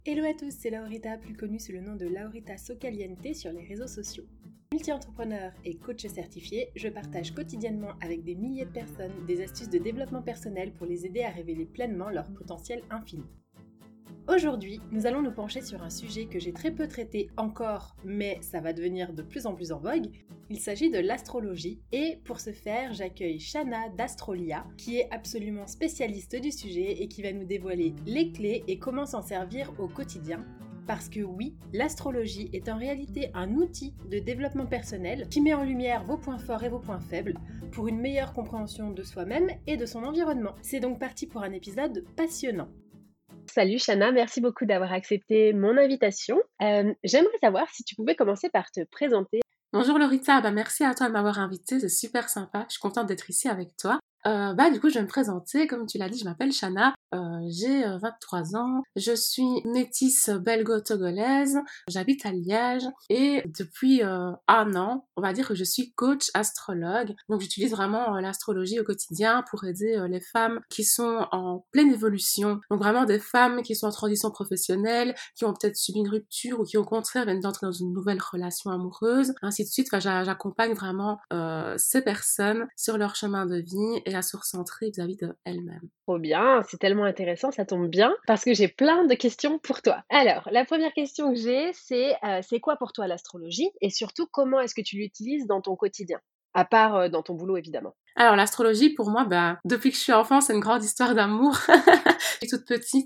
Hello à tous, c'est Laurita, plus connue sous le nom de Laurita Socaliente sur les réseaux sociaux. Multi-entrepreneur et coach certifié, je partage quotidiennement avec des milliers de personnes des astuces de développement personnel pour les aider à révéler pleinement leur potentiel infini. Aujourd'hui, nous allons nous pencher sur un sujet que j'ai très peu traité encore, mais ça va devenir de plus en plus en vogue. Il s'agit de l'astrologie et pour ce faire, j'accueille Shana d'Astrolia, qui est absolument spécialiste du sujet et qui va nous dévoiler les clés et comment s'en servir au quotidien. Parce que oui, l'astrologie est en réalité un outil de développement personnel qui met en lumière vos points forts et vos points faibles pour une meilleure compréhension de soi-même et de son environnement. C'est donc parti pour un épisode passionnant. Salut Shana, merci beaucoup d'avoir accepté mon invitation. J'aimerais savoir si tu pouvais commencer par te présenter. Bonjour Laurita, merci à toi de m'avoir invitée, c'est super sympa, je suis contente d'être ici avec toi. Du coup, je vais me présenter, comme tu l'as dit, je m'appelle Shana, j'ai 23 ans, je suis métisse belgo-togolaise, j'habite à Liège et depuis un an, on va dire que je suis coach astrologue. Donc j'utilise vraiment l'astrologie au quotidien pour aider les femmes qui sont en pleine évolution. Donc vraiment des femmes qui sont en transition professionnelle, qui ont peut-être subi une rupture ou qui au contraire viennent d'entrer dans une nouvelle relation amoureuse, ainsi de suite. Enfin, j'accompagne vraiment ces personnes sur leur chemin de vie et à se recentrer vis-à-vis d'elles-mêmes. Trop bien, c'est tellement intéressant, ça tombe bien, parce que j'ai plein de questions pour toi. Alors, la première question que j'ai, c'est quoi pour toi l'astrologie et surtout comment est-ce que tu l'utilises dans ton quotidien, à part dans ton boulot évidemment. Alors l'astrologie pour moi, depuis que je suis enfant, c'est une grande histoire d'amour. Je suis toute petite,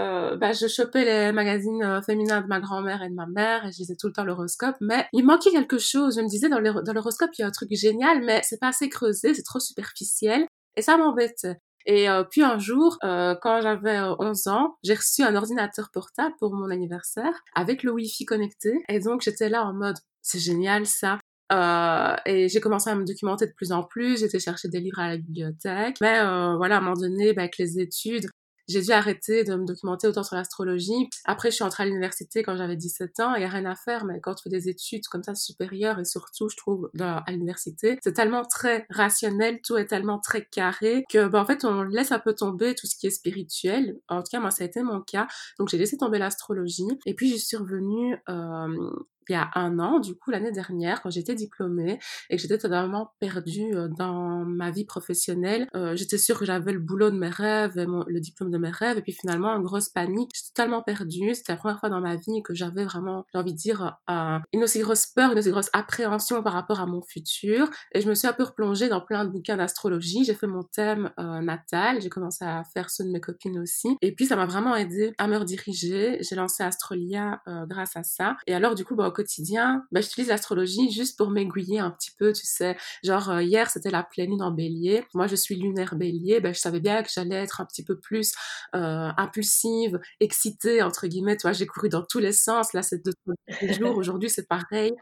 je chopais les magazines féminins de ma grand-mère et de ma mère et je lisais tout le temps l'horoscope, mais il manquait quelque chose. Je me disais dans l'horoscope il y a un truc génial, mais c'est pas assez creusé, c'est trop superficiel et ça m'embêtait. Et puis un jour, quand j'avais 11 ans, j'ai reçu un ordinateur portable pour mon anniversaire avec le Wi-Fi connecté et donc j'étais là en mode c'est génial ça. Et j'ai commencé à me documenter de plus en plus, j'étais chercher des livres à la bibliothèque. Mais voilà, à un moment donné, avec les études, j'ai dû arrêter de me documenter autant sur l'astrologie. Après, je suis entrée à l'université quand j'avais 17 ans, il y a rien à faire, mais quand tu fais des études comme ça supérieures, et surtout, je trouve, à l'université, c'est tellement très rationnel, tout est tellement très carré, que en fait, on laisse un peu tomber tout ce qui est spirituel. En tout cas, moi, ça a été mon cas. Donc, j'ai laissé tomber l'astrologie. Et puis, j'y suis revenue il y a un an, du coup, l'année dernière, quand j'étais diplômée et que j'étais totalement perdue dans ma vie professionnelle. J'étais sûre que j'avais le boulot de mes rêves et le diplôme de mes rêves, et puis finalement, une grosse panique. J'étais totalement perdue. C'était la première fois dans ma vie que j'avais vraiment, j'ai envie de dire, une aussi grosse peur, une aussi grosse appréhension par rapport à mon futur. Et je me suis un peu replongée dans plein de bouquins d'astrologie. J'ai fait mon thème natal. J'ai commencé à faire ceux de mes copines aussi. Et puis, ça m'a vraiment aidée à me rediriger. J'ai lancé Astrolia grâce à ça. Et alors, du coup, au quotidien, j'utilise l'astrologie juste pour m'aiguiller un petit peu, tu sais. Genre, hier, c'était la pleine lune en bélier. Moi, je suis lunaire bélier. Je savais bien que j'allais être un petit peu plus impulsive, excitée, entre guillemets. Tu vois, j'ai couru dans tous les sens. Là, c'est de tous les jours. Aujourd'hui, c'est pareil.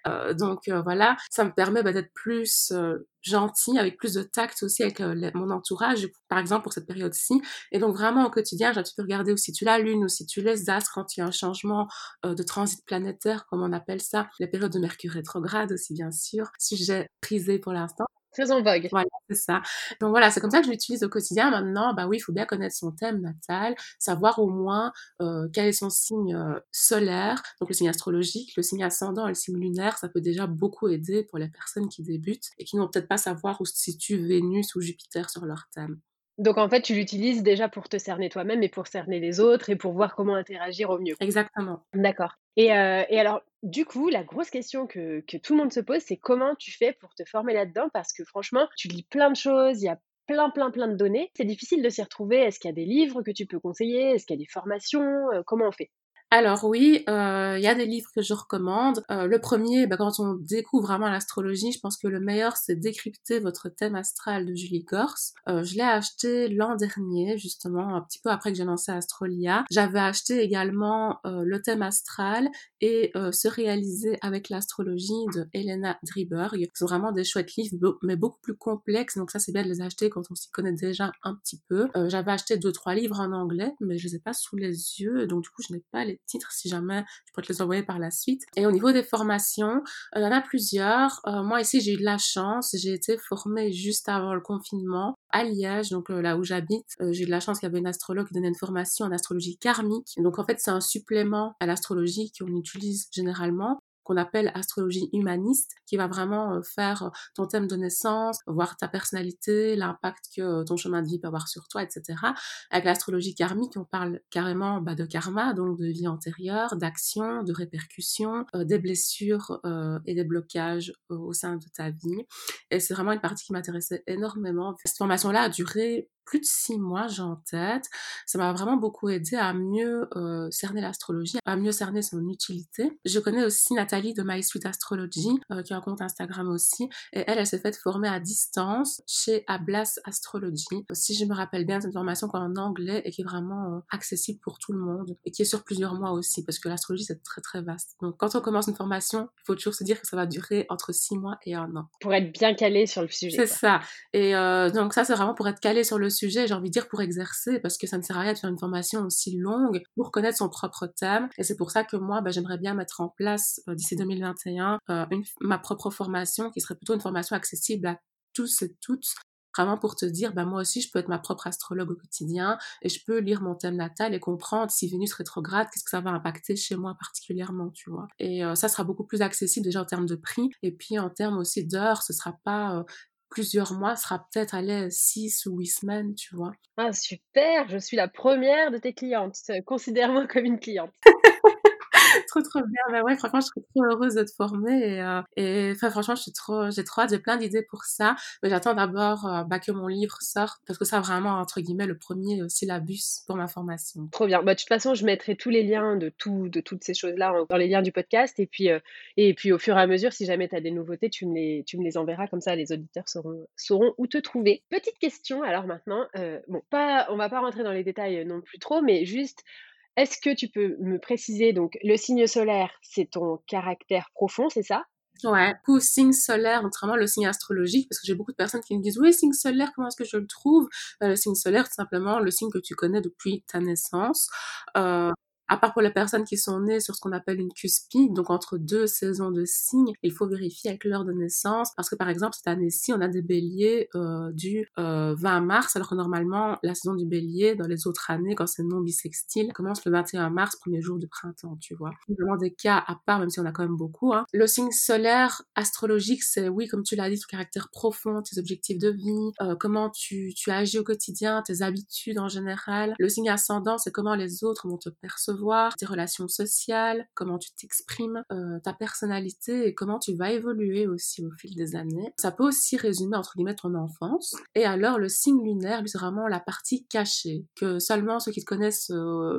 Voilà, ça me permet d'être plus gentille, avec plus de tact aussi avec mon entourage, par exemple, pour cette période-ci. Et donc, vraiment, au quotidien, tu peux regarder où situe la lune, où situe les astres quand il y a un changement de transit planétaire, comme on appelle ça, les périodes de Mercure rétrograde aussi, bien sûr, sujet prisé pour l'instant. Très en vogue. Voilà, c'est ça. Donc voilà, c'est comme ça que je l'utilise au quotidien. Maintenant, oui, il faut bien connaître son thème natal, savoir au moins quel est son signe solaire, donc le signe astrologique, le signe ascendant et le signe lunaire. Ça peut déjà beaucoup aider pour les personnes qui débutent et qui n'ont peut-être pas savoir où se situe Vénus ou Jupiter sur leur thème. Donc en fait, tu l'utilises déjà pour te cerner toi-même et pour cerner les autres et pour voir comment interagir au mieux. Exactement. D'accord. Et alors, du coup, la grosse question que tout le monde se pose, c'est comment tu fais pour te former là-dedans? Parce que franchement, tu lis plein de choses, il y a plein de données. C'est difficile de s'y retrouver. Est-ce qu'il y a des livres que tu peux conseiller? Est-ce qu'il y a des formations? Comment on fait? Alors oui, il y a des livres que je recommande. Le premier, quand on découvre vraiment l'astrologie, je pense que le meilleur, c'est Décrypter votre thème astral de Julie Gors. Je l'ai acheté l'an dernier, justement, un petit peu après que j'ai lancé Astrolia. J'avais acheté également le thème astral et Se réaliser avec l'astrologie de Helena Driberg. C'est vraiment des chouettes livres, mais beaucoup plus complexes, donc ça c'est bien de les acheter quand on s'y connaît déjà un petit peu. J'avais acheté 2-3 livres en anglais, mais je les ai pas sous les yeux, donc du coup je n'ai pas les les titres si jamais, je pourrais te les envoyer par la suite. Et au niveau des formations, il y en a plusieurs. Moi ici, j'ai eu de la chance, j'ai été formée juste avant le confinement à Liège, donc là où j'habite. J'ai eu de la chance qu'il y avait une astrologue qui donnait une formation en astrologie karmique. Donc en fait, c'est un supplément à l'astrologie qu'on utilise généralement, qu'on appelle astrologie humaniste, qui va vraiment faire ton thème de naissance, voir ta personnalité, l'impact que ton chemin de vie peut avoir sur toi, etc. Avec l'astrologie karmique, on parle carrément de karma, donc de vie antérieure, d'actions, de répercussions, des blessures et des blocages au sein de ta vie. Et c'est vraiment une partie qui m'intéressait énormément. Cette formation-là a duré plus de 6 mois, j'ai en tête. Ça m'a vraiment beaucoup aidé à mieux cerner l'astrologie, à mieux cerner son utilité. Je connais aussi Nathalie de My Sweet Astrology, qui a un compte Instagram aussi, et elle s'est faite former à distance chez Ablas Astrology. Si je me rappelle bien, c'est une formation en anglais et qui est vraiment accessible pour tout le monde, et qui est sur plusieurs mois aussi, parce que l'astrologie, c'est très très vaste. Donc quand on commence une formation, il faut toujours se dire que ça va durer entre 6 mois et 1 an. Pour être bien calé sur le sujet. C'est ça. Et donc ça, c'est vraiment pour être calé sur le sujet, j'ai envie de dire pour exercer, parce que ça ne sert à rien de faire une formation aussi longue pour connaître son propre thème. Et c'est pour ça que moi, j'aimerais bien mettre en place d'ici 2021 ma propre formation, qui serait plutôt une formation accessible à tous et toutes, vraiment pour te dire, moi aussi, je peux être ma propre astrologue au quotidien et je peux lire mon thème natal et comprendre si Vénus rétrograde, qu'est-ce que ça va impacter chez moi particulièrement, tu vois. Et ça sera beaucoup plus accessible déjà en termes de prix, et puis en termes aussi d'heures, ce sera pas plusieurs mois, ce sera peut-être 6 ou 8 semaines, tu vois. Ah super, je suis la première de tes clientes. Considère-moi comme une cliente. Trop bien. Ouais, franchement, je serais trop heureuse de te former et enfin, franchement, j'ai trop hâte, j'ai plein d'idées pour ça. Mais j'attends d'abord que mon livre sorte, parce que ça vraiment, entre guillemets, le premier syllabus pour ma formation. Trop bien. De toute façon, je mettrai tous les liens de toutes ces choses-là dans les liens du podcast. Et puis au fur et à mesure, si jamais tu as des nouveautés, tu me les enverras. Comme ça, les auditeurs sauront où te trouver. Petite question, alors maintenant. On va pas rentrer dans les détails non plus trop, mais juste, est-ce que tu peux me préciser, donc le signe solaire, c'est ton caractère profond, c'est ça? Ouais, du coup, signe solaire, notamment le signe astrologique, parce que j'ai beaucoup de personnes qui me disent, oui, signe solaire, comment est-ce que je le trouve? Le signe solaire, c'est simplement le signe que tu connais depuis ta naissance. À part pour les personnes qui sont nées sur ce qu'on appelle une cuspide, donc entre 2 saisons de signes, il faut vérifier avec l'heure de naissance, parce que par exemple, cette année-ci, on a des béliers du 20 mars, alors que normalement, la saison du bélier, dans les autres années, quand c'est non bissextile, commence le 21 mars, premier jour du printemps, tu vois. C'est vraiment des cas à part, même si on a quand même beaucoup, hein. Le signe solaire astrologique, c'est, oui, comme tu l'as dit, ton caractère profond, tes objectifs de vie, comment tu agis au quotidien, tes habitudes en général. Le signe ascendant, c'est comment les autres vont te percevoir, tes relations sociales, comment tu t'exprimes, ta personnalité et comment tu vas évoluer aussi au fil des années. Ça peut aussi résumer entre guillemets ton enfance. Et alors le signe lunaire, lui, c'est vraiment la partie cachée que seulement ceux qui te connaissent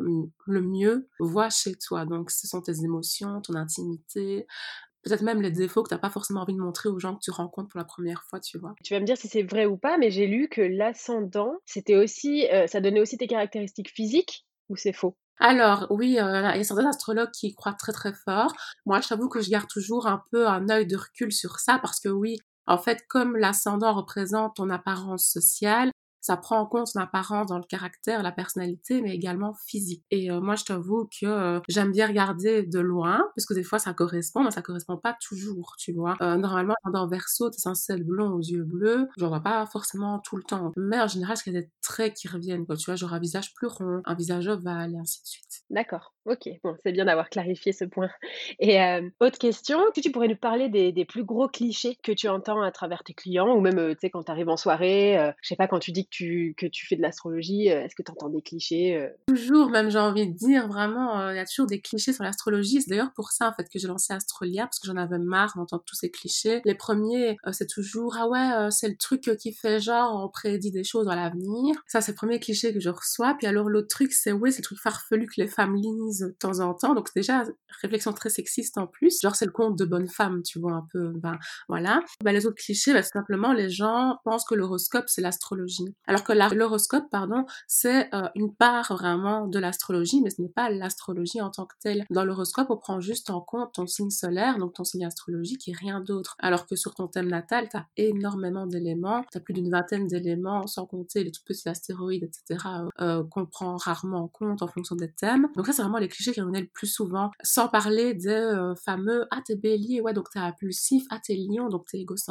le mieux voient chez toi. Donc ce sont tes émotions, ton intimité, peut-être même les défauts que t'as pas forcément envie de montrer aux gens que tu rencontres pour la première fois, tu vois. Tu vas me dire si c'est vrai ou pas, mais j'ai lu que l'ascendant, c'était aussi, ça donnait aussi tes caractéristiques physiques, ou c'est faux? Alors oui, il y a certains astrologues qui y croient très très fort. Moi, je t'avoue que je garde toujours un peu un œil de recul sur ça, parce que oui, en fait, comme l'ascendant représente ton apparence sociale, ça prend en compte ton apparence dans le caractère, la personnalité, mais également physique. Et moi, je t'avoue que j'aime bien regarder de loin, parce que des fois ça correspond, mais ça correspond pas toujours, tu vois. Normalement, dans Verseau, t'es censé être blond aux yeux bleus, j'en vois pas forcément tout le temps. Mais en général, il y a des traits qui reviennent, quoi, tu vois, genre un visage plus rond, un visage ovale, et ainsi de suite. D'accord, OK. Bon, c'est bien d'avoir clarifié ce point. Et autre question, est-ce que tu pourrais nous parler des plus gros clichés que tu entends à travers tes clients, ou même, tu sais, quand tu arrives en soirée, je sais pas, quand tu dis que tu fais de l'astrologie, est-ce que tu entends des clichés? Toujours, même j'ai envie de dire, vraiment, il y a toujours des clichés sur l'astrologie. C'est d'ailleurs pour ça, en fait, que j'ai lancé Astrolia, parce que j'en avais marre d'entendre tous ces clichés. Les premiers, c'est toujours, ah ouais, c'est le truc qui fait genre, on prédit des choses dans l'avenir. Ça, c'est le premier cliché que je reçois. Puis alors, l'autre truc, c'est, ouais, c'est le truc farfelu que les femmes lisent de temps en temps. Donc, c'est déjà, réflexion très sexiste en plus. Genre, c'est le conte de bonne femme, tu vois, un peu, voilà. Les autres clichés, c'est simplement, les gens pensent que l'horoscope, c'est l'astrologie. Alors que l'horoscope, pardon, c'est une part vraiment de l'astrologie, mais ce n'est pas l'astrologie en tant que telle. Dans l'horoscope, on prend juste en compte ton signe solaire, donc ton signe astrologique, et rien d'autre. Alors que sur ton thème natal, t'as énormément d'éléments, t'as plus d'une vingtaine d'éléments, sans compter les tout petits astéroïdes, etc., qu'on prend rarement en compte en fonction des thèmes. Donc ça, c'est vraiment les clichés qui revenaient le plus souvent, sans parler des fameux « Ah, t'es bélier, ouais, donc t'es impulsif. Ah, t'es lion, donc t'es égocentre. »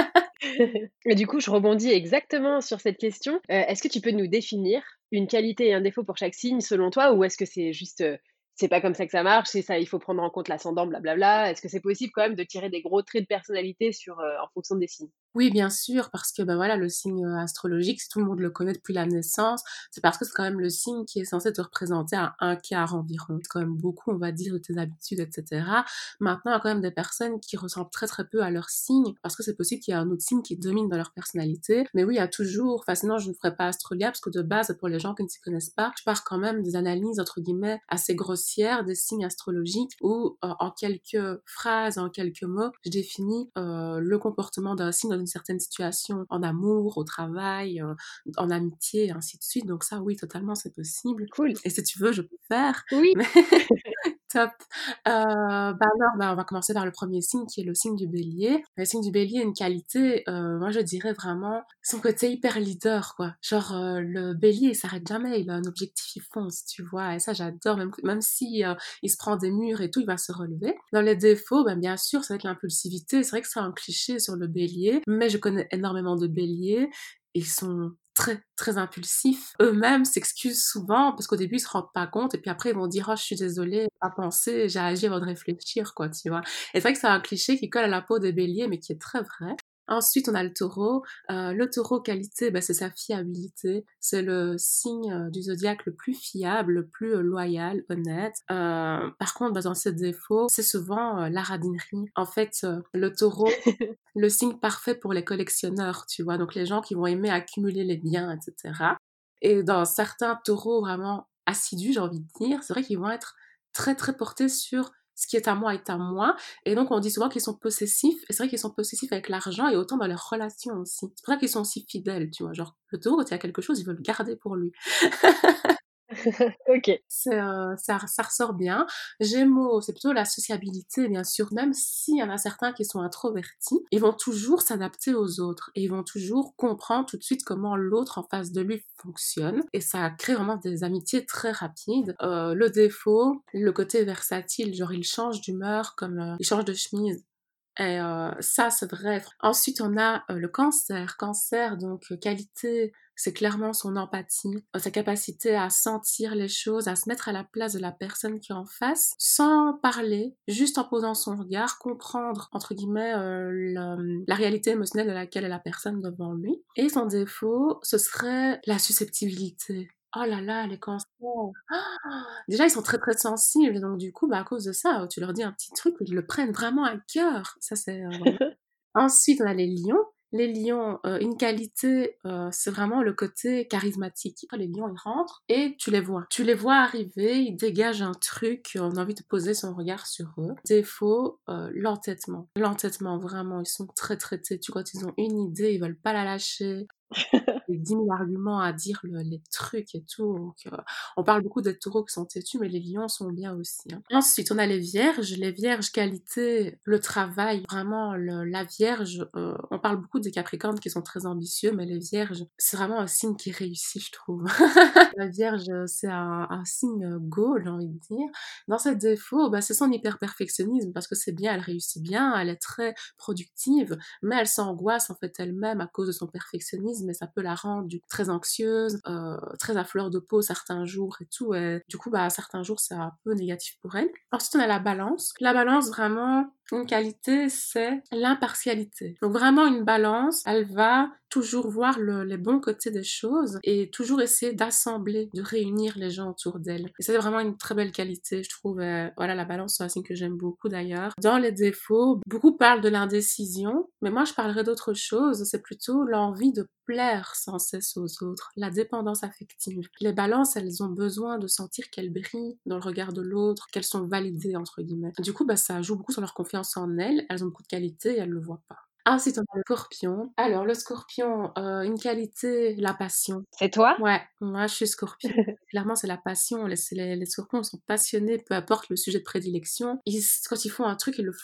Et du coup, je rebondis exactement sur cette question. Est-ce que tu peux nous définir une qualité et un défaut pour chaque signe selon toi? Ou est-ce que c'est juste, c'est pas comme ça que ça marche, c'est ça, il faut prendre en compte l'ascendant, blablabla? Est-ce que c'est possible quand même de tirer des gros traits de personnalité sur, en fonction des signes? Oui, bien sûr, parce que ben voilà, le signe astrologique, si tout le monde le connaît depuis la naissance, c'est parce que c'est quand même le signe qui est censé te représenter à un quart environ. C'est quand même beaucoup, on va dire, de tes habitudes, etc. Maintenant, il y a quand même des personnes qui ressemblent très très peu à leur signe, parce que c'est possible qu'il y ait un autre signe qui domine dans leur personnalité. Mais oui, il y a toujours, enfin sinon je ne ferais pas Astrolia, parce que de base, pour les gens qui ne s'y connaissent pas, je pars quand même des analyses, entre guillemets, assez grossières des signes astrologiques, où en quelques phrases, en quelques mots, je définis le comportement d'un signe dans une certaine situation, en amour, au travail, en amitié, et ainsi de suite. Donc ça, oui, totalement, c'est possible. Cool. Et si tu veux, je peux faire. Oui. Mais top. Bah alors, bah, on va commencer par le premier signe, qui est le signe du bélier. Le signe du bélier a une qualité, moi je dirais vraiment, son côté hyper leader, quoi. Genre, le bélier, il s'arrête jamais, il a un objectif, il fonce, tu vois. Et ça, j'adore, même si il se prend des murs et tout, il va se relever. Dans les défauts, ben, bien sûr, ça va être l'impulsivité. C'est vrai que c'est un cliché sur le bélier, mais je connais énormément de béliers. Ils sont très, très impulsifs. Eux-mêmes s'excusent souvent parce qu'au début, ils se rendent pas compte et puis après, ils vont dire « Oh, je suis désolée, j'ai pas pensé, j'ai agi avant de réfléchir, quoi, tu vois. » Et c'est vrai que c'est un cliché qui colle à la peau des béliers, mais qui est très vrai. Ensuite, on a le taureau. Le taureau, qualité, bah, c'est sa fiabilité. C'est le signe du zodiaque le plus fiable, le plus loyal, honnête. Par contre, bah, dans ses défauts, c'est souvent la radinerie. En fait, le taureau, le signe parfait pour les collectionneurs, tu vois. Donc, les gens qui vont aimer accumuler les biens, etc. Et dans certains taureaux vraiment assidus, j'ai envie de dire, c'est vrai qu'ils vont être très, très portés sur ce qui est à moi est à moi. Et donc, on dit souvent qu'ils sont possessifs. Et c'est vrai qu'ils sont possessifs avec l'argent et autant dans leurs relations aussi. C'est pour ça qu'ils sont si fidèles, tu vois. Genre, le taureau, quand il y a quelque chose, il veut le garder pour lui. OK. Ça ressort bien. Gémeaux, c'est plutôt la sociabilité, bien sûr. Même s'il y en a certains qui sont introvertis, ils vont toujours s'adapter aux autres et ils vont toujours comprendre tout de suite comment l'autre en face de lui fonctionne. Et ça crée vraiment des amitiés très rapides. Le défaut, le côté versatile, genre il change d'humeur comme il change de chemise. Et ça, c'est vrai. Ensuite, on a le cancer. Cancer, donc qualité, c'est clairement son empathie, sa capacité à sentir les choses, à se mettre à la place de la personne qui est en face, sans parler, juste en posant son regard, comprendre, entre guillemets, la réalité émotionnelle de laquelle est la personne devant lui. Et son défaut, ce serait la susceptibilité. Oh là là, les cancers. Déjà, ils sont très très sensibles, donc du coup, bah, à cause de ça, tu leur dis un petit truc, ils le prennent vraiment à cœur. Ça, c'est vraiment... Ensuite, on a les lions. Les lions, une qualité, c'est vraiment le côté charismatique. Les lions, ils rentrent et tu les vois. Tu les vois arriver, ils dégagent un truc, on a envie de poser son regard sur eux. Défaut, l'entêtement. L'entêtement, vraiment, ils sont très très têtus. Quand ils ont une idée, ils veulent pas la lâcher. 10 000 arguments à dire les trucs et tout. Donc, on parle beaucoup des taureaux qui sont têtus, mais les lions sont bien aussi. Hein. Ensuite, on a les vierges. Les vierges, qualité, le travail. Vraiment, la vierge, on parle beaucoup des capricornes qui sont très ambitieux, mais les vierges, c'est vraiment un signe qui réussit, je trouve. La vierge, c'est un signe go, j'ai envie de dire. Dans ses défauts, bah, c'est son hyper-perfectionnisme, parce que c'est bien, elle réussit bien, elle est très productive, mais elle s'angoisse en fait elle-même à cause de son perfectionnisme et ça peut la rendre très anxieuse, très à fleur de peau certains jours et tout. Et du coup, bah, certains jours, c'est un peu négatif pour elle. Ensuite, on a la balance. La balance, vraiment, une qualité, c'est l'impartialité. Donc vraiment, une balance, elle va toujours voir les bons côtés des choses et toujours essayer d'assembler, de réunir les gens autour d'elle. Et c'est vraiment une très belle qualité, je trouve. Voilà, la balance, c'est un signe que j'aime beaucoup d'ailleurs. Dans les défauts, beaucoup parlent de l'indécision, mais moi, je parlerais d'autre chose. C'est plutôt l'envie de plaire sans cesse aux autres, la dépendance affective. Les balances, elles ont besoin de sentir qu'elles brillent dans le regard de l'autre, qu'elles sont validées, entre guillemets. Du coup, bah, ça joue beaucoup sur leur confiance en elles ont beaucoup de qualités et elles le voient pas. Ensuite, on a le scorpion. Alors, le scorpion, une qualité, la passion. C'est toi? Ouais, moi, je suis scorpion. Clairement, c'est la passion. Les scorpions sont passionnés, peu importe le sujet de prédilection. Quand ils font un truc, ils le font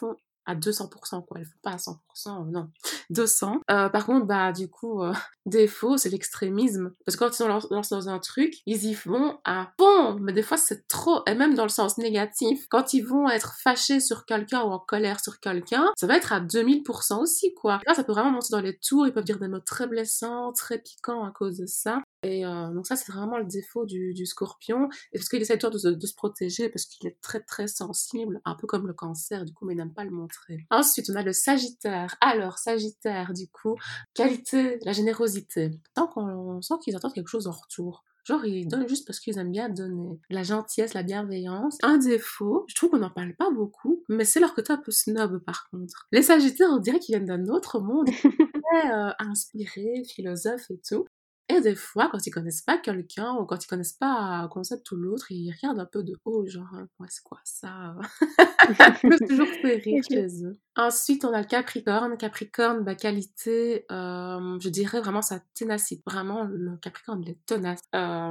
à 200%, quoi. Elles font pas à 100%, non. 200. Par contre, bah, du coup, défaut, c'est l'extrémisme. Parce que quand ils lancent dans un truc, ils y vont à fond. Mais des fois, c'est trop. Et même dans le sens négatif, quand ils vont être fâchés sur quelqu'un ou en colère sur quelqu'un, ça va être à 2000% aussi, quoi. Là, ça peut vraiment monter dans les tours. Ils peuvent dire des mots très blessants, très piquants à cause de ça. Et donc ça, c'est vraiment le défaut du scorpion. Et parce qu'il essaie toujours de se protéger, parce qu'il est très très sensible, un peu comme le cancer, du coup, mais il n'aime pas le montrer. Ensuite, on a le sagittaire. Alors, sagittaire, du coup, qualité, la générosité. Tant qu'on sent qu'ils attendent quelque chose en retour. Genre, ils donnent juste parce qu'ils aiment bien donner. La gentillesse, la bienveillance. Un défaut, je trouve qu'on n'en parle pas beaucoup, mais c'est leur côté un peu snob, par contre. Les sagittaires, on dirait qu'ils viennent d'un autre monde, très inspirés, philosophes et tout. Et des fois, quand ils connaissent pas quelqu'un, ou quand ils connaissent pas le concept ou l'autre, ils regardent un peu de haut, genre, ouais, c'est quoi ça? Ça me toujours fait rire Ok. chez eux. Ensuite, on a le Capricorne. Capricorne, bah, qualité, je dirais vraiment sa ténacité. Vraiment, le Capricorne, il est tenace.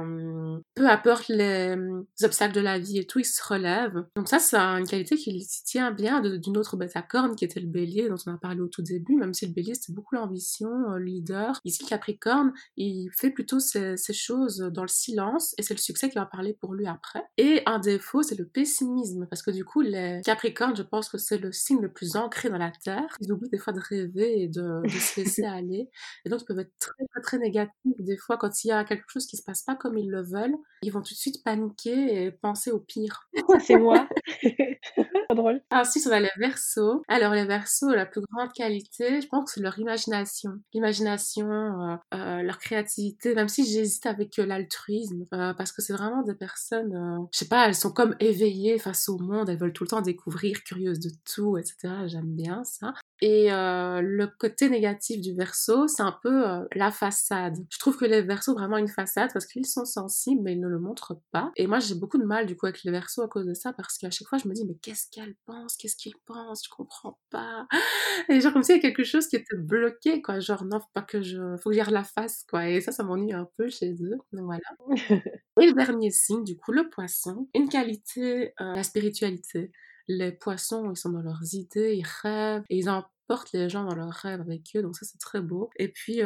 Peu importe les obstacles de la vie et tout, il se relève. Donc ça, c'est une qualité qui s'y tient bien d'une autre bêta-corne qui était le Bélier, dont on a parlé au tout début, même si le Bélier, c'était beaucoup l'ambition, le leader. Ici, le Capricorne, il fait plutôt ces choses dans le silence, et c'est le succès qui va parler pour lui après. Et un défaut, c'est le pessimisme, parce que du coup, les Capricornes, je pense que c'est le signe le plus ancré dans la Terre. Ils oublient des fois de rêver et de se laisser aller. Et donc, ils peuvent être très, très, très négatifs. Des fois, quand il y a quelque chose qui se passe pas comme ils le veulent, ils vont tout de suite paniquer et penser au pire. Ça, c'est moi. Trop drôle. Ensuite, on a les Verseaux. Alors, les Verseaux, la plus grande qualité, je pense que c'est leur imagination. L'imagination, leur créativité, même si j'hésite avec l'altruisme, parce que c'est vraiment des personnes, je sais pas, elles sont comme éveillées face au monde, elles veulent tout le temps découvrir, curieuses de tout, etc. J'aime bien ça. Et le côté négatif du Verseau, c'est un peu la façade. Je trouve que les Verseaux ont vraiment une façade parce qu'ils sont sensibles, mais ils ne le montrent pas. Et moi, j'ai beaucoup de mal du coup avec les Verseaux à cause de ça, parce qu'à chaque fois, je me dis, mais qu'est-ce qu'elle pense? Qu'est-ce qu'il pense? Je comprends pas. Et genre, comme s'il y a quelque chose qui était bloqué, quoi. Genre, non, faut que j'y la face, quoi. Et ça m'ennuie un peu chez eux. Donc voilà. Et le dernier signe, du coup, le poisson. Une qualité, la spiritualité. Les poissons, ils sont dans leurs idées, ils rêvent, et ils emportent les gens dans leurs rêves avec eux, donc ça c'est très beau. Et puis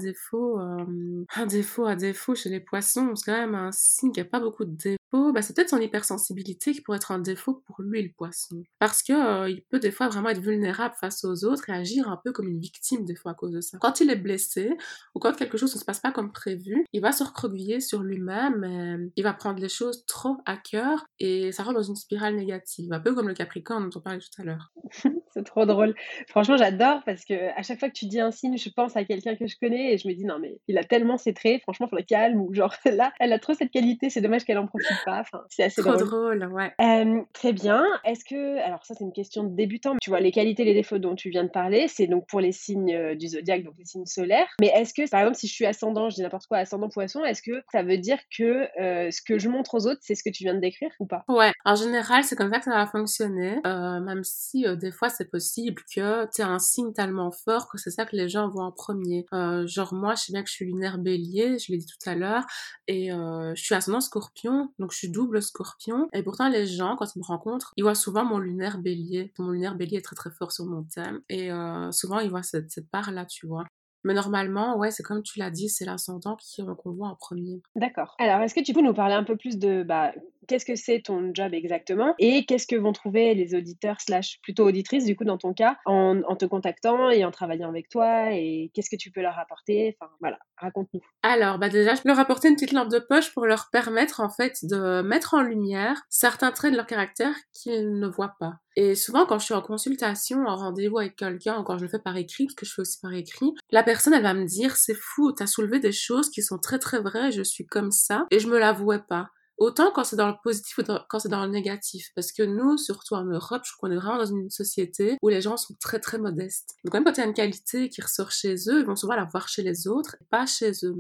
un défaut chez les poissons, c'est quand même un signe qui a pas beaucoup de défauts, bah, c'est peut-être son hypersensibilité qui pourrait être un défaut pour lui, le poisson. Parce que il peut des fois vraiment être vulnérable face aux autres et agir un peu comme une victime des fois à cause de ça. Quand il est blessé, ou quand quelque chose ne se passe pas comme prévu, il va se recroqueviller sur lui-même, il va prendre les choses trop à cœur, et ça rentre dans une spirale négative, un peu comme le Capricorne dont on parlait tout à l'heure. C'est trop drôle. Franchement, j'adore parce que à chaque fois que tu dis un signe, je pense à quelqu'un que je connais et je me dis: «Non, mais il a tellement ces traits, franchement, faudrait calme» ou genre là, elle a trop cette qualité, c'est dommage qu'elle en profite pas. Enfin, c'est assez Trop drôle. drôle, ouais. Très bien. Est-ce que alors ça, c'est une question de débutant, tu vois, les qualités, les défauts dont tu viens de parler, c'est donc pour les signes, du zodiaque, donc les signes solaires. Mais est-ce que, par exemple, si je suis ascendant, je dis n'importe quoi, ascendant Poisson, est-ce que ça veut dire que, ce que je montre aux autres, c'est ce que tu viens de décrire ou pas? Ouais, en général, c'est comme ça que ça va fonctionner, même si des fois c'est possible que tu aies un signe tellement fort que c'est ça que les gens voient en premier. Genre moi, je sais bien que je suis lunaire bélier, je l'ai dit tout à l'heure, et je suis ascendant scorpion, donc je suis double scorpion, et pourtant les gens, quand ils me rencontrent, ils voient souvent mon lunaire bélier. Mon lunaire bélier est très très fort sur mon thème, et souvent ils voient cette part-là, tu vois. Mais normalement, ouais, c'est comme tu l'as dit, c'est l'ascendant qu'on voit en premier. D'accord. Alors, est-ce que tu peux nous parler un peu plus de, bah, qu'est-ce que c'est ton job exactement? Et qu'est-ce que vont trouver les auditeurs slash plutôt auditrices, du coup, dans ton cas, en te contactant et en travaillant avec toi? Et qu'est-ce que tu peux leur apporter? Enfin, voilà, raconte-nous. Alors, bah déjà, je peux leur apporter une petite lampe de poche pour leur permettre, en fait, de mettre en lumière certains traits de leur caractère qu'ils ne voient pas. Et souvent, quand je suis en consultation, en rendez-vous avec quelqu'un, ou quand je le fais par écrit, parce que je fais aussi par écrit, la personne, elle va me dire, c'est fou, t'as soulevé des choses qui sont très très vraies, je suis comme ça, et je me l'avouais pas. Autant quand c'est dans le positif ou quand c'est dans le négatif. Parce que nous, surtout en Europe, je trouve qu'on est vraiment dans une société où les gens sont très très modestes. Donc même quand il y a une qualité qui ressort chez eux, ils vont souvent la voir chez les autres, et pas chez eux.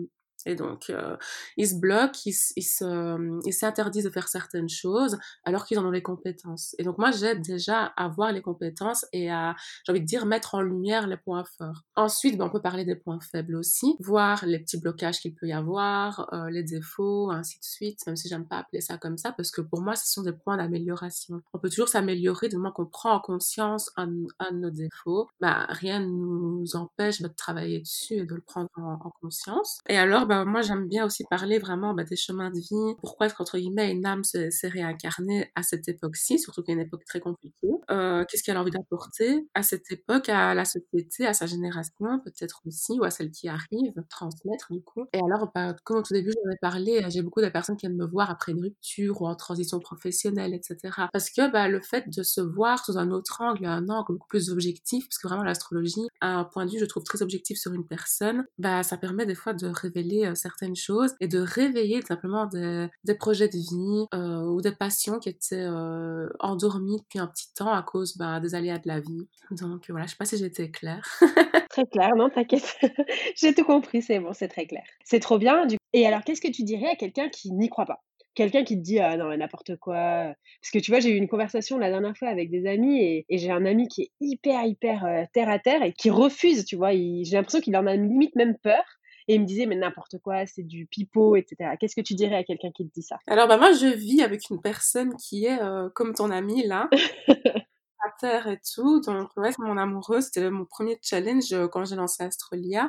Et donc, ils se bloquent, ils s'interdisent de faire certaines choses alors qu'ils en ont les compétences. Et donc, moi, j'aide déjà à voir les compétences et à, j'ai envie de dire, mettre en lumière les points forts. Ensuite, ben, on peut parler des points faibles aussi, voir les petits blocages qu'il peut y avoir, les défauts, ainsi de suite, même si j'aime pas appeler ça comme ça, parce que pour moi, ce sont des points d'amélioration. On peut toujours s'améliorer du moment qu'on prend en conscience un de nos défauts. Bah, rien ne nous empêche de travailler dessus et de le prendre en conscience. Et alors, bah, moi, j'aime bien aussi parler vraiment des chemins de vie. Pourquoi est-ce qu'entre guillemets, une âme s'est réincarnée à cette époque-ci, surtout qu'il y a une époque très compliquée. Qu'est-ce qu'elle a envie d'apporter à cette époque, à la société, à sa génération, peut-être aussi, ou à celle qui arrive, transmettre du coup. Et alors, bah, comme au tout début, j'en ai parlé, j'ai beaucoup de personnes qui viennent me voir après une rupture ou en transition professionnelle, etc. Parce que bah, le fait de se voir sous un autre angle, un angle beaucoup plus objectif, parce que vraiment l'astrologie a un point de vue, je trouve, très objectif sur une personne, bah, ça permet des fois de révéler certaines choses et de réveiller simplement des projets de vie ou des passions qui étaient endormies depuis un petit temps à cause bah, des aléas de la vie. Donc voilà, je sais pas si j'ai été claire. Très clair, non, t'inquiète. J'ai tout compris, c'est bon, c'est très clair. C'est trop bien, du et alors, qu'est-ce que tu dirais à quelqu'un qui n'y croit pas? Quelqu'un qui te dit: «Ah non, mais n'importe quoi», parce que tu vois, j'ai eu une conversation la dernière fois avec des amis et j'ai un ami qui est hyper, terre à terre et qui refuse, tu vois? J'ai l'impression qu'il en a limite même peur et il me disait: «Mais n'importe quoi, c'est du pipeau» et cetera. Qu'est-ce que tu dirais à quelqu'un qui te dit ça? Alors bah moi je vis avec une personne qui est comme ton amie là, à terre et tout. Donc ouais, c'est mon amoureux, c'était mon premier challenge quand j'ai lancé Astrolia,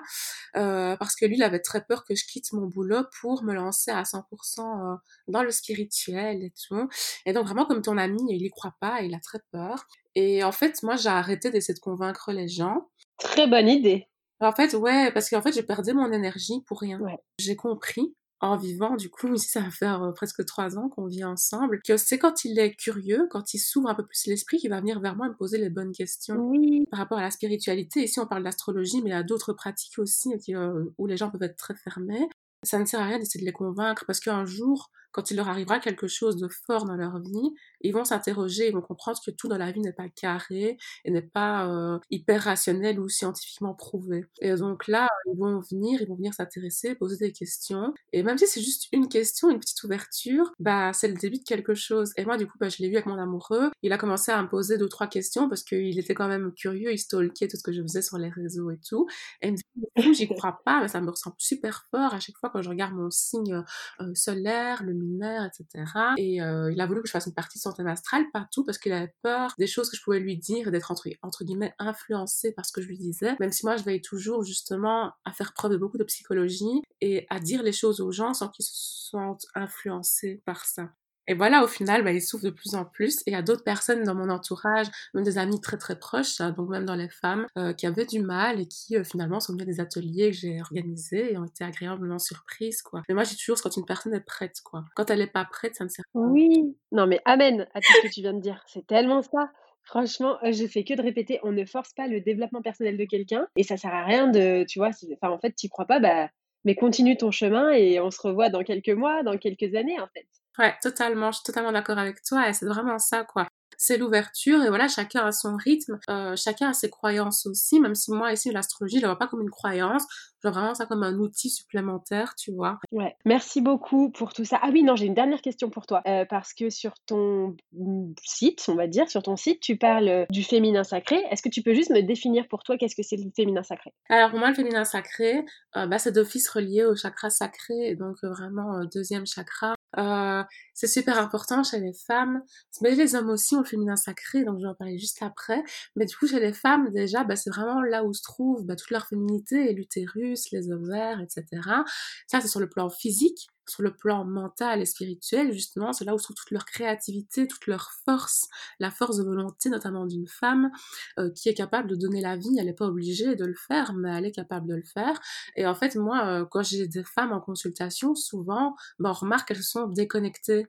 parce que lui, il avait très peur que je quitte mon boulot pour me lancer à 100% dans le spirituel et tout. Et donc vraiment, comme ton ami, il y croit pas, il a très peur. Et en fait, moi, j'ai arrêté d'essayer de convaincre les gens. Très bonne idée. En fait, ouais, parce qu'en fait, je perdais mon énergie pour rien. Ouais. J'ai compris en vivant, du coup, ici, ça va faire presque 3 ans qu'on vit ensemble, que c'est quand il est curieux, quand il s'ouvre un peu plus l'esprit, qu'il va venir vers moi et me poser les bonnes questions Oui. par rapport à la spiritualité. Ici, on parle d'astrologie, mais il y a d'autres pratiques aussi où les gens peuvent être très fermés. Ça ne sert à rien d'essayer de les convaincre parce qu'un jour, quand il leur arrivera quelque chose de fort dans leur vie, ils vont s'interroger, ils vont comprendre que tout dans la vie n'est pas carré et n'est pas hyper rationnel ou scientifiquement prouvé. Et donc là, ils vont venir s'intéresser, poser des questions. Et même si c'est juste une question, une petite ouverture, bah c'est le début de quelque chose. Et moi, du coup, bah, je l'ai vu avec mon amoureux. Il a commencé à me poser 2 ou 3 questions parce qu'il était quand même curieux, il stalkait tout ce que je faisais sur les réseaux et tout. Et il me dit, fou, j'y crois pas, mais ça me ressemble super fort à chaque fois quand je regarde mon signe solaire, le lunaire, etc. Et il a voulu que je fasse une partie de son thème astral, pas tout, parce qu'il avait peur des choses que je pouvais lui dire et d'être entre guillemets influencé par ce que je lui disais, même si moi je veille toujours justement à faire preuve de beaucoup de psychologie et à dire les choses aux gens sans qu'ils se sentent influencés par ça. Et voilà, au final, bah, il souffre de plus en plus. Et il y a d'autres personnes dans mon entourage, même des amis très très proches, donc même dans les femmes, qui avaient du mal et qui finalement sont venues à des ateliers que j'ai organisés et ont été agréablement surprises, quoi. Mais moi, j'ai toujours, quand une personne est prête, quoi. Quand elle est pas prête, ça ne sert à rien. Oui, non mais amen à tout ce que tu viens de dire. C'est tellement ça. Franchement, je fais que de répéter, on ne force pas le développement personnel de quelqu'un et ça sert à rien de tu vois? Enfin, en fait, tu y crois pas, bah, mais continue ton chemin et on se revoit dans quelques mois, dans quelques années, en fait. Ouais, totalement, je suis totalement d'accord avec toi et c'est vraiment ça, quoi. C'est l'ouverture et voilà, chacun a son rythme, chacun a ses croyances aussi, même si moi ici l'astrologie, je la vois pas comme une croyance, je vois vraiment ça comme un outil supplémentaire, tu vois. Ouais, merci beaucoup pour tout ça. Ah oui, non, j'ai une dernière question pour toi, parce que sur ton, site, on va dire, sur ton site, tu parles, du féminin sacré. Est-ce que tu peux juste me définir pour toi qu'est-ce que c'est le féminin sacré? Alors pour moi, le féminin sacré, bah, c'est d'office relié au chakra sacré, et donc vraiment 2e chakra. C'est super important chez les femmes, mais les hommes aussi ont le féminin sacré, donc je vais en parler juste après. Mais du coup, chez les femmes, déjà, bah, c'est vraiment là où se trouve toute leur féminité, et l'utérus, les ovaires, etc. Ça, c'est sur le plan physique. Sur le plan mental et spirituel, justement, c'est là où se trouve toute leur créativité, toute leur force, la force de volonté, notamment d'une femme, qui est capable de donner la vie. Elle n'est pas obligée de le faire, mais elle est capable de le faire. Et en fait, moi, quand j'ai des femmes en consultation, souvent, ben, on remarque qu'elles sont déconnectées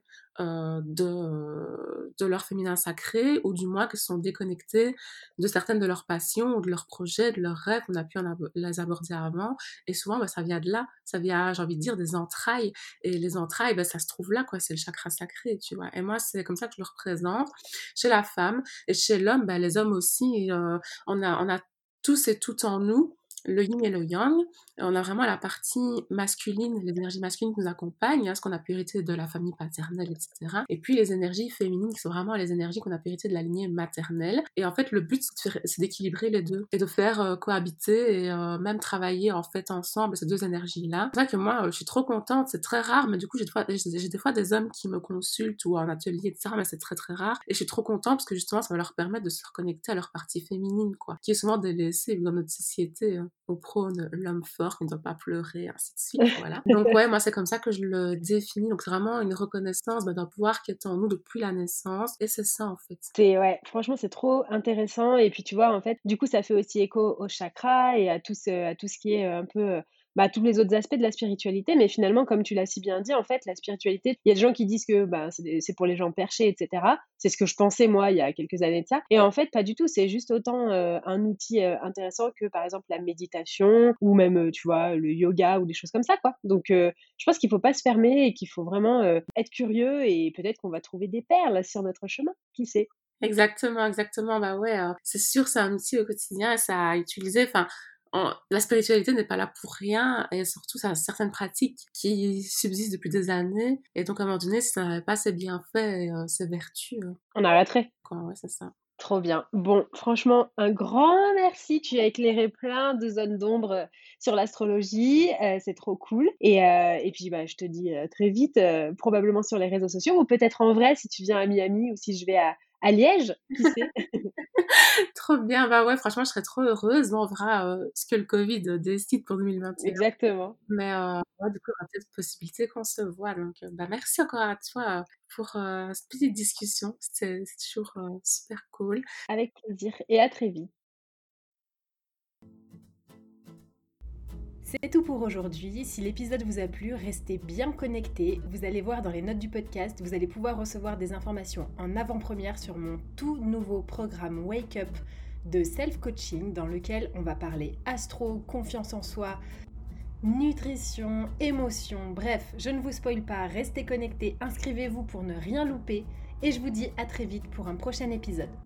de leur féminin sacré, ou du moins qu'elles sont déconnectées de certaines de leurs passions, ou de leurs projets, de leurs rêves. On a pu les aborder avant. Et souvent, ben, ça vient de là. Ça vient, j'ai envie de dire, des entrailles. Et les entrailles, ben, ça se trouve là, quoi. C'est le chakra sacré, tu vois. Et moi, c'est comme ça que je le représente chez la femme. Et chez l'homme, ben, les hommes aussi, on a tous et toutes en nous le yin et le yang. On a vraiment la partie masculine, les énergies masculines qui nous accompagnent, ce qu'on a pu hériter de la famille paternelle, etc. Et puis les énergies féminines qui sont vraiment les énergies qu'on a pu hériter de la lignée maternelle. Et en fait, le but, c'est d'équilibrer les deux et de faire cohabiter et même travailler en fait ensemble ces deux énergies-là. C'est pour ça que moi, je suis trop contente. C'est très rare, mais du coup, j'ai des fois des hommes qui me consultent ou en atelier, etc. Mais c'est très très rare. Et je suis trop contente parce que justement, ça va leur permettre de se reconnecter à leur partie féminine, quoi, qui est souvent délaissée dans notre société. Au prône l'homme fort qui ne doit pas pleurer, ainsi de suite, voilà. Donc ouais, moi c'est comme ça que je le définis, donc c'est vraiment une reconnaissance d'un pouvoir qui est en nous depuis la naissance, et c'est ça en fait. Ouais, franchement, c'est trop intéressant et puis tu vois, en fait, du coup, ça fait aussi écho aux chakras et à tout ce qui est, un peu, tous les autres aspects de la spiritualité. Mais finalement, comme tu l'as si bien dit, en fait, la spiritualité, il y a des gens qui disent que, c'est pour les gens perchés et cetera. C'est ce que je pensais moi, il y a quelques années de ça et en fait, pas du tout. C'est juste autant, un outil, intéressant que, par exemple, la méditation ou même, tu vois, le yoga ou des choses comme ça, quoi. Donc je pense qu'il faut pas se fermer et qu'il faut vraiment, être curieux et peut-être qu'on va trouver des perles sur notre chemin, qui sait? Exactement, exactement, bah ouais, c'est sûr, c'est un outil au quotidien et ça à utiliser, enfin, la spiritualité n'est pas là pour rien et surtout ça a certaines pratiques qui subsistent depuis des années et donc à un moment donné, si ça n'avait pas ses bienfaits et ses vertus, On arrêterait. quoi, ouais, c'est ça. Trop bien. Bon, franchement, un grand merci. Tu as éclairé plein de zones d'ombre, sur l'astrologie, c'est trop cool et puis, je te dis, très vite, probablement sur les réseaux sociaux ou peut-être en vrai si tu viens à Miami ou si je vais à Liège, qui sait? Trop bien, bah ouais, franchement, je serais trop heureuse. Bon, on verra ce que le Covid décide pour 2021. Exactement. Mais ouais, du coup, il y aura peut-être possibilité qu'on se voit. Donc, merci encore à toi pour cette petite discussion. C'est toujours super cool. Avec plaisir et à très vite. C'est tout pour aujourd'hui. Si l'épisode vous a plu, restez bien connectés. Vous allez voir dans les notes du podcast, vous allez pouvoir recevoir des informations en avant-première sur mon tout nouveau programme Wake Up de self-coaching dans lequel on va parler astro, confiance en soi, nutrition, émotion. Bref, je ne vous spoile pas, restez connectés, inscrivez-vous pour ne rien louper et je vous dis à très vite pour un prochain épisode.